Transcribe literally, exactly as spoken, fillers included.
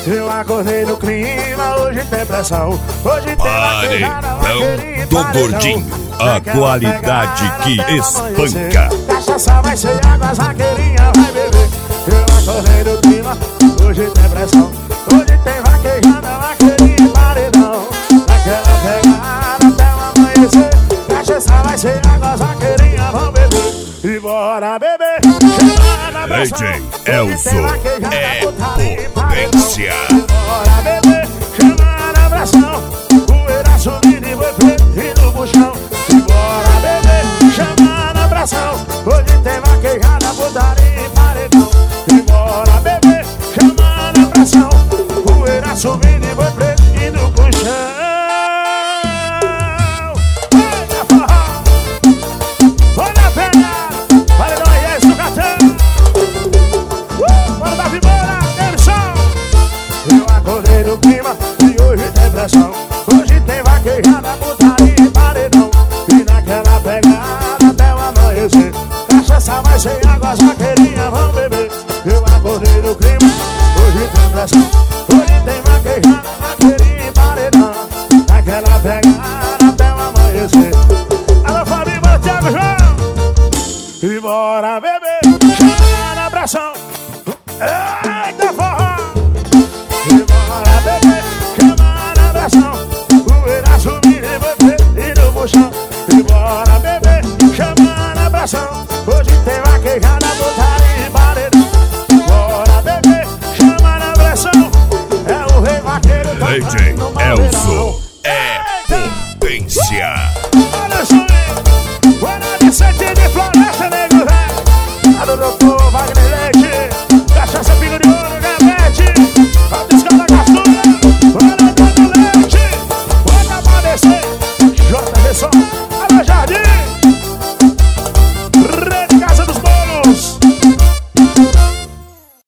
Eu acordei no clima, hoje tem pressão. Hoje tem Paredão do Gordinho, a qualidade que espanca. Cachaça vai ser água, zaqueirinha vai beber. Eu acordei no clima, hoje tem pressão. Hoje tem vaquejada, vaqueirinha e paredão. Naquela pegada até o amanhecer. Cachaça vai ser água, zaqueirinha vão beber. E bora beber. D J Elson é potência. Bora beber, chama na abração. Poeira subindo e boi preto e no buchão. E bora beber, chama na abração. Hoje tem vaquejada, putaria e paredão. E bora beber, chama na abração. Poeira subindo e boi preto e no buchão. Olha a pegada, paredão aí, é sucatão. Bora dar vibora, Emerson. Eu acordei no clima e hoje tem pressão. Hoje tem vaquejada, putaria e paredão. E naquela pegada até o amanhecer. Cachaça vai ser água, zaqueirinha vão beber. Eu acordei no clima, hoje tem pressão. Hoje tem vaquejada, vaqueirinha e paredão. Naquela pegada até o amanhecer. Alô, Fabinho, bora, Thiago, João. E bora beber, chama na abração. Eita forró! E bora beber, chama na abração. Poeira subir e beber e no buchão. E bora beber, chama na abração. Hoje tem vaquejada, putaria e paredão. Bora beber, chama na abração. É o rei vaqueiro D J Elson é potência. Olha só aí, Guará de Sete de Floresta, nego velho. A do doutor Wagner Leite. Cachaça, pingo de ouro, gavete. Patisca da Gastura. Olha o Leite. Bota pra descer. J. Besson.